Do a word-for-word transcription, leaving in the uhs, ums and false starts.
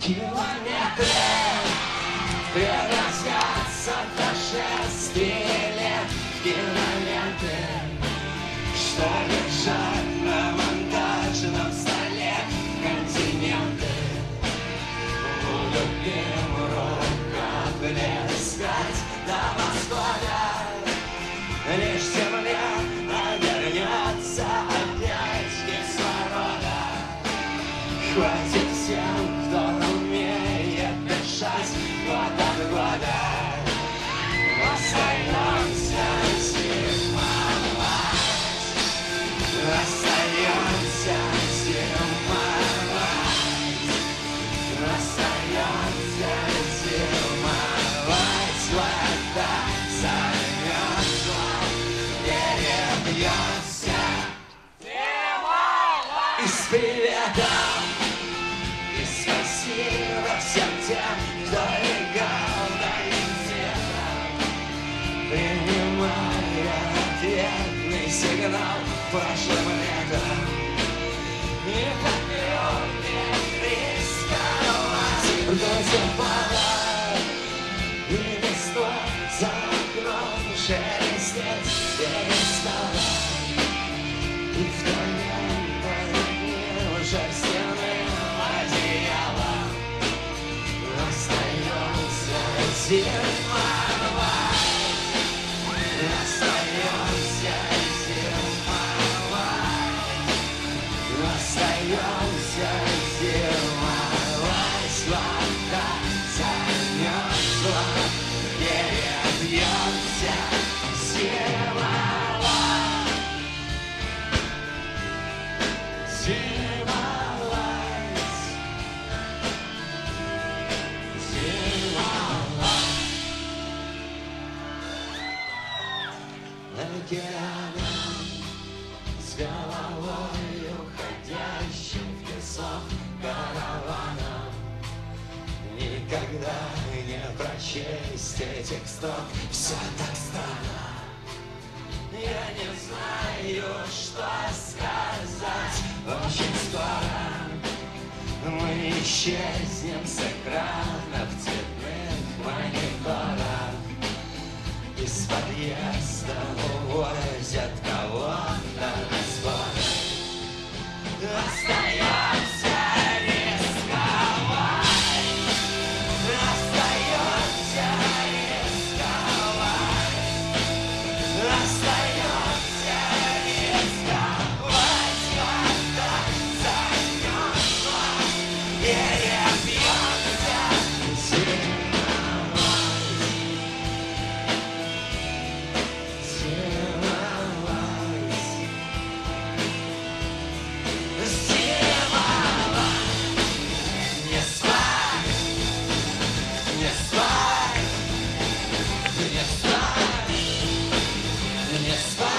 Километры превратятся в торжественные лет, киноленты, что лежат на монтажном столе. Континенты будут им рукоплескать до восхода. Лишь земля обернется опять кислорода. Хватит всем, кто умеет дышать год от года. Остаемся зимовать, остаемся зимовать, остаемся зимовать. Вода замерзла, перебьется и с приветом, и спасибо всем тем, кто легал до интеллекта, принимая ответный сигнал прошлым летом. И как любит рисковать, вдоль упала, и листва за окном шелестеть перестала. И вдвоем подним шерстяным одеялом остаемся зимовать, остаемся зимовать, остаемся зимовать. Вода замерзла, перебьемся зимовать. Зимовать, зимовать. Океаном с головой уходящим в песок караваном никогда не прочесть этих строк. Все так странно, я не знаю, что сказать. Очень скоро мы исчезнем с экранов цветных мониторов. Из подъезда увозят кого-то на сборы. Остаемся рисковать, остаемся рисковать, остаемся рисковать. Вода замерзла, перебьемся зимовать, зимовать, зимовать. Не спать, не спать, не спать, не спать.